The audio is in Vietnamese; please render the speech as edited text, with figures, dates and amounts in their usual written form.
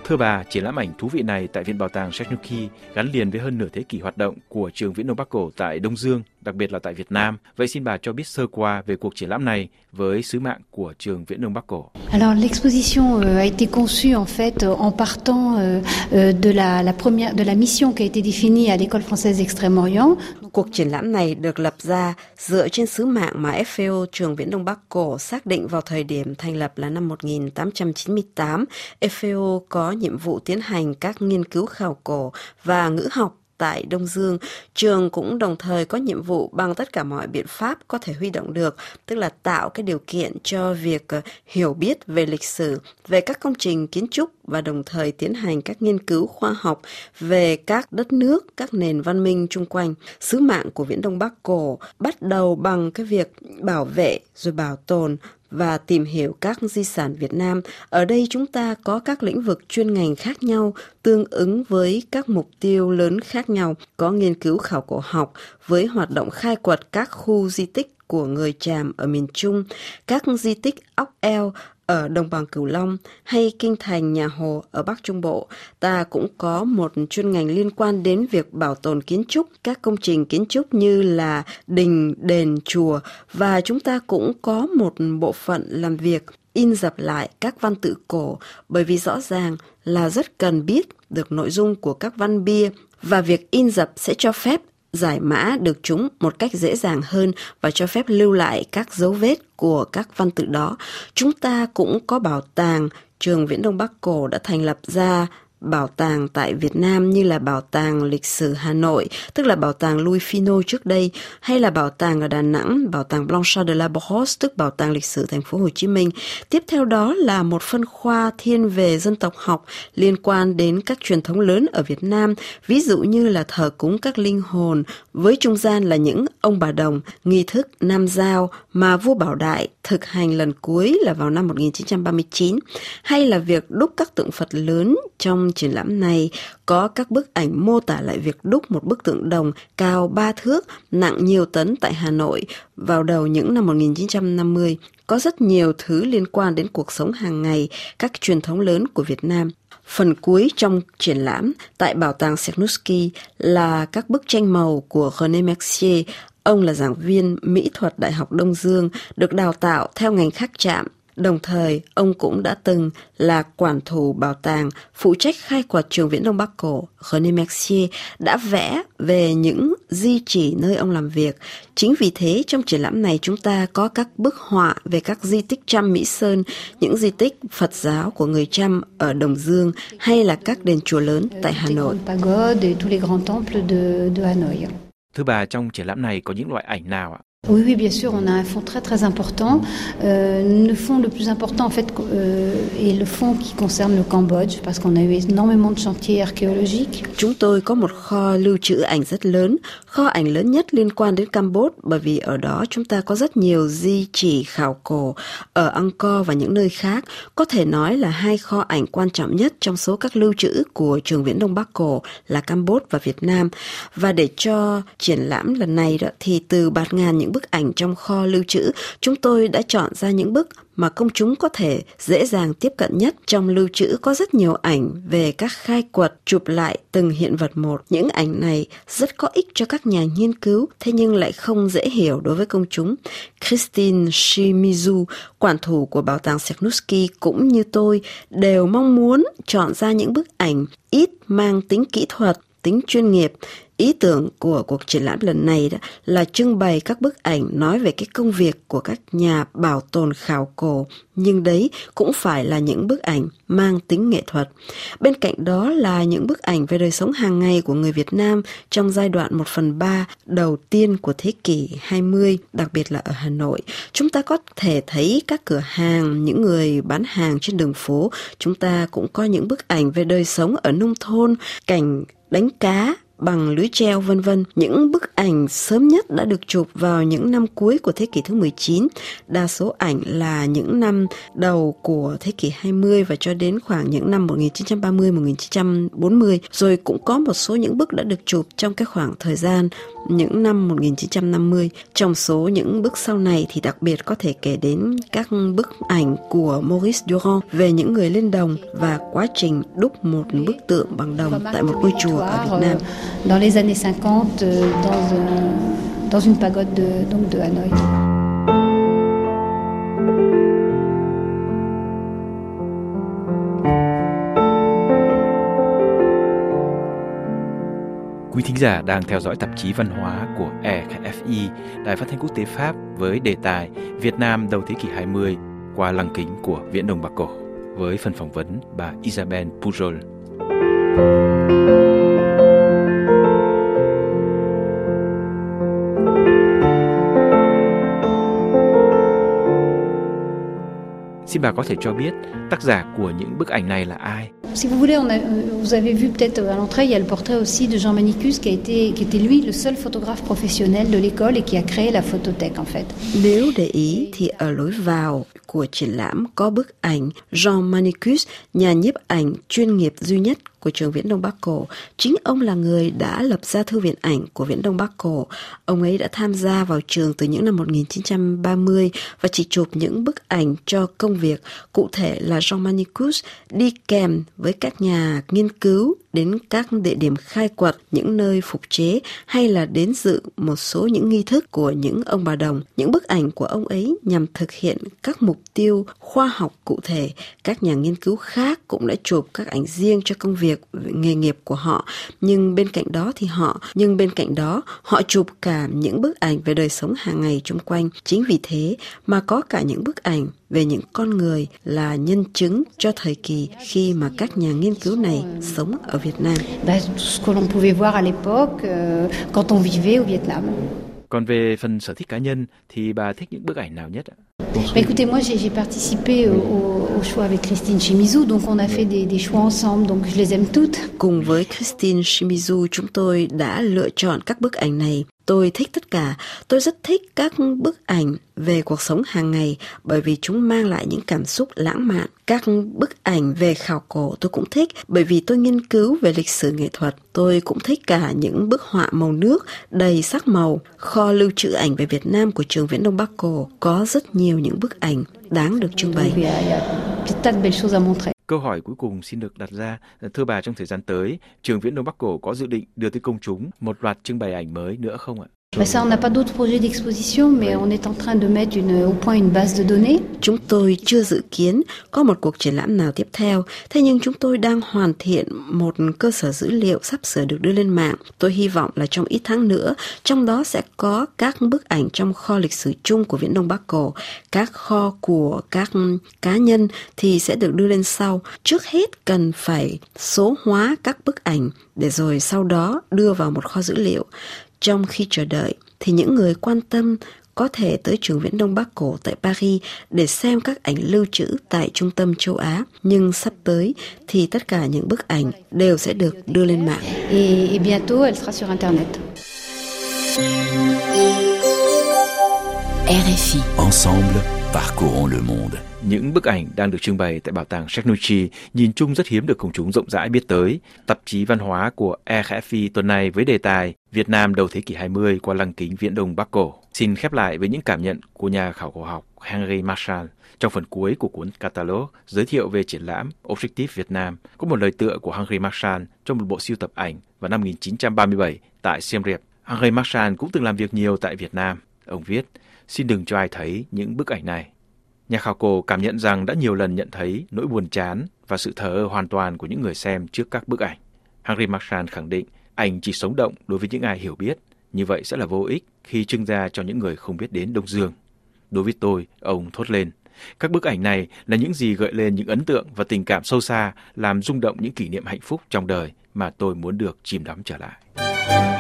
Thưa bà, triển lãm ảnh thú vị này tại Viện Bảo tàng Sheknuki gắn liền với hơn nửa thế kỷ hoạt động của Trường Viễn Đông Bắc Cổ tại Đông Dương, đặc biệt là tại Việt Nam. Vậy xin bà cho biết sơ qua về cuộc triển lãm này với sứ mạng của Trường Viễn Đông Bắc Cổ. Alors l'exposition a été conçue en fait en partant de la mission qui a été définie à l'École française d'Extrême-Orient. Cuộc triển lãm này được lập ra dựa trên sứ mạng mà FAO Trường Viễn Đông Bắc Cổ xác định vào thời điểm thành lập là năm 1898. FAO có nhiệm vụ tiến hành các nghiên cứu khảo cổ và ngữ học tại Đông Dương. Trường cũng đồng thời có nhiệm vụ bằng tất cả mọi biện pháp có thể huy động được, tức là tạo cái điều kiện cho việc hiểu biết về lịch sử, về các công trình kiến trúc và đồng thời tiến hành các nghiên cứu khoa học về các đất nước, các nền văn minh chung quanh. Sứ mạng của Viễn Đông Bắc Cổ bắt đầu bằng cái việc bảo vệ rồi bảo tồn và tìm hiểu các di sản Việt Nam. Ở đây chúng ta có các lĩnh vực chuyên ngành khác nhau tương ứng với các mục tiêu lớn khác nhau. Có nghiên cứu khảo cổ học với hoạt động khai quật các khu di tích của người Chàm ở miền Trung, các di tích ốc eo ở đồng bằng Cửu Long hay kinh thành Nhà Hồ ở Bắc Trung Bộ. Ta cũng có một chuyên ngành liên quan đến việc bảo tồn kiến trúc, các công trình kiến trúc như là đình, đền, chùa, và chúng ta cũng có một bộ phận làm việc in dập lại các văn tự cổ, bởi vì rõ ràng là rất cần biết được nội dung của các văn bia và việc in dập sẽ cho phép giải mã được chúng một cách dễ dàng hơn và cho phép lưu lại các dấu vết của các văn tự đó. Chúng ta cũng có bảo tàng. Trường Viễn Đông Bắc Cổ đã thành lập ra bảo tàng tại Việt Nam như là Bảo tàng Lịch sử Hà Nội, tức là Bảo tàng Louis Finot trước đây, hay là bảo tàng ở Đà Nẵng, Bảo tàng Blanchard de la Brosse, tức Bảo tàng Lịch sử Thành phố Hồ Chí Minh. Tiếp theo đó là một phân khoa thiên về dân tộc học liên quan đến các truyền thống lớn ở Việt Nam, ví dụ như là thờ cúng các linh hồn, với trung gian là những ông bà đồng, nghi thức Nam Giao mà vua Bảo Đại thực hành lần cuối là vào năm 1939, hay là việc đúc các tượng Phật lớn. Trong triển lãm này có các bức ảnh mô tả lại việc đúc một bức tượng đồng cao 3 thước, nặng nhiều tấn tại Hà Nội vào đầu những năm 1950. Có rất nhiều thứ liên quan đến cuộc sống hàng ngày, các truyền thống lớn của Việt Nam. Phần cuối trong triển lãm tại Bảo tàng Sheknuki là các bức tranh màu của René Mercier. Ông là giảng viên mỹ thuật Đại học Đông Dương, được đào tạo theo ngành khắc chạm. Đồng thời, ông cũng đã từng là quản thủ bảo tàng, phụ trách khai quật Trường Viễn Đông Bắc Cổ. René Mercier đã vẽ về những di chỉ nơi ông làm việc. Chính vì thế, trong triển lãm này chúng ta có các bức họa về các di tích Chăm Mỹ Sơn, những di tích Phật giáo của người Chăm ở Đông Dương, hay là các đền chùa lớn tại Hà Nội. Thưa bà, trong triển lãm này có những loại ảnh nào ạ? Oui, bien sûr, on a un fond très très important. Le fond le plus important en fait est le fond qui concerne le Cambodge parce qu'on a eu énormément de chantiers archéologiques. Chúng tôi có một kho lưu trữ ảnh rất lớn, kho ảnh lớn nhất liên quan đến Campuchia, bởi vì ở đó chúng ta có rất nhiều di chỉ khảo cổ ở Angkor và những nơi khác. Có thể nói là hai kho ảnh quan trọng nhất trong số các lưu trữ của Trường Viễn Đông Bắc Cổ là Campuchia và Việt Nam. Và để cho triển lãm lần này đó, thì từ bạt ngàn những bức ảnh trong kho lưu trữ, chúng tôi đã chọn ra những bức mà công chúng có thể dễ dàng tiếp cận nhất. Trong lưu trữ có rất nhiều ảnh về các khai quật, chụp lại từng hiện vật một. Những ảnh này rất có ích cho các nhà nghiên cứu, thế nhưng lại không dễ hiểu đối với công chúng. Christine Shimizu, quản thủ của Bảo tàng Sheknuki cũng như tôi, đều mong muốn chọn ra những bức ảnh ít mang tính kỹ thuật, tính chuyên nghiệp. Ý tưởng của cuộc triển lãm lần này đó là trưng bày các bức ảnh nói về cái công việc của các nhà bảo tồn khảo cổ, nhưng đấy cũng phải là những bức ảnh mang tính nghệ thuật. Bên cạnh đó là những bức ảnh về đời sống hàng ngày của người Việt Nam trong giai đoạn 1/3 đầu tiên của thế kỷ 20, đặc biệt là ở Hà Nội. Chúng ta có thể thấy các cửa hàng, những người bán hàng trên đường phố. Chúng ta cũng có những bức ảnh về đời sống ở nông thôn, cảnh đánh cá, bằng lưới treo v.v. Những bức ảnh sớm nhất đã được chụp vào những năm cuối của thế kỷ thứ 19. Đa số ảnh là những năm đầu của thế kỷ 20 và cho đến khoảng những năm 1930-1940. Rồi cũng có một số những bức đã được chụp trong cái khoảng thời gian những năm 1950. Trong số những bức sau này thì đặc biệt có thể kể đến các bức ảnh của Maurice Durand về những người lên đồng và quá trình đúc một bức tượng bằng đồng tại một ngôi chùa ở Việt Nam. Dans les années 50, dans une pagode de Hanoï. Quý thính giả đang theo dõi tạp chí văn hóa của RFI, Đài Phát thanh Quốc tế Pháp với đề tài Việt Nam đầu thế kỷ 20 qua lăng kính của Viễn Đông Bắc Cổ với phần phỏng vấn bà Isabelle Pujol. Xin bà có thể cho biết tác giả của những bức ảnh này là ai? Si vous voulez, vous avez vu peut-être à l'entrée, il y a le portrait aussi de Jean Manicus qui était lui le seul photographe professionnel de l'école et qui a créé la photothèque en fait. Nếu để ý thì ở lối vào của triển lãm có bức ảnh Jean Manicus, nhà nhiếp ảnh chuyên nghiệp duy nhất của trường Viễn Đông Bắc Cổ. Chính ông là người đã lập ra Thư viện ảnh của Viễn Đông Bắc Cổ. Ông ấy đã tham gia vào trường từ những năm 1930 và chỉ chụp những bức ảnh cho công việc. Cụ thể là Jean Manicus đi kèm với các nhà nghiên cứu đến các địa điểm khai quật, những nơi phục chế hay là đến dự một số những nghi thức của những ông bà đồng. Những bức ảnh của ông ấy nhằm thực hiện các mục tiêu khoa học cụ thể. Các nhà nghiên cứu khác cũng đã chụp các ảnh riêng cho công việc nghề nghiệp của họ, nhưng bên cạnh đó họ chụp cả những bức ảnh về đời sống hàng ngày xung quanh. Chính vì thế mà có cả những bức ảnh về những con người là nhân chứng cho thời kỳ khi mà các nhà nghiên cứu này sống ở Việt Nam. Ce que l'on pouvait voir à l'époque quand on vivait au Vietnam. Còn về phần sở thích cá nhân thì bà thích những bức ảnh nào nhất ạ? Écoutez, moi j'ai participé au choix avec Christine Shimizu, donc on a fait des choix ensemble, donc je les aime toutes. Cùng với Christine Shimizu, chúng tôi đã lựa chọn các bức ảnh này. Tôi thích tất cả. Tôi rất thích các bức ảnh về cuộc sống hàng ngày bởi vì chúng mang lại những cảm xúc lãng mạn. Các bức ảnh về khảo cổ tôi cũng thích bởi vì tôi nghiên cứu về lịch sử nghệ thuật. Tôi cũng thích cả những bức họa màu nước đầy sắc màu. Kho lưu trữ ảnh về Việt Nam của trường Viễn Đông Bắc Cổ có rất nhiều những bức ảnh đáng được trưng bày. Câu hỏi cuối cùng xin được đặt ra, thưa bà, trong thời gian tới, trường Viễn Đông Bắc Cổ có dự định đưa tới công chúng một loạt trưng bày ảnh mới nữa không ạ? Ça, on n'a pas d'autres projets d'exposition, mais on est en train de mettre au point une base de données. Chúng tôi chưa dự kiến có một cuộc triển lãm nào tiếp theo, thế nhưng chúng tôi đang hoàn thiện một cơ sở dữ liệu sắp sửa được đưa lên mạng. Tôi hy vọng là trong ít tháng nữa, trong đó sẽ có các bức ảnh trong kho lịch sử chung của Viễn Đông Bắc Cổ. Các kho của các cá nhân thì sẽ được đưa lên sau. Trước hết cần phải số hóa các bức ảnh để rồi sau đó đưa vào một kho dữ liệu. Trong khi chờ đợi thì những người quan tâm có thể tới trường Viễn Đông Bắc Cổ tại Paris để xem các ảnh lưu trữ tại Trung tâm châu Á. Nhưng sắp tới thì tất cả những bức ảnh đều sẽ được đưa lên mạng. Et bientôt, elle sera sur Internet. RFI. Ensemble, parcourons le monde. Những bức ảnh đang được trưng bày tại bảo tàng Sheknuchi nhìn chung rất hiếm được công chúng rộng rãi biết tới. Tạp chí văn hóa của RFI tuần này với đề tài Việt Nam đầu thế kỷ 20 qua lăng kính Viễn Đông Bắc Cổ xin khép lại với những cảm nhận của nhà khảo cổ học Henri Marchal. Trong phần cuối của cuốn catalog giới thiệu về triển lãm Objectif Việt Nam có một lời tựa của Henri Marchal trong một bộ sưu tập ảnh vào năm 1937 tại Siem Reap. Henri Marchal cũng từng làm việc nhiều tại Việt Nam. Ông viết, xin đừng cho ai thấy những bức ảnh này. Nhà khảo cổ cảm nhận rằng đã nhiều lần nhận thấy nỗi buồn chán và sự thờ ơ hoàn toàn của những người xem trước các bức ảnh. Henri Marchal khẳng định ảnh chỉ sống động đối với những ai hiểu biết, như vậy sẽ là vô ích khi trưng ra cho những người không biết đến Đông Dương. Đối với tôi, ông thốt lên, các bức ảnh này là những gì gợi lên những ấn tượng và tình cảm sâu xa, làm rung động những kỷ niệm hạnh phúc trong đời mà tôi muốn được chìm đắm trở lại.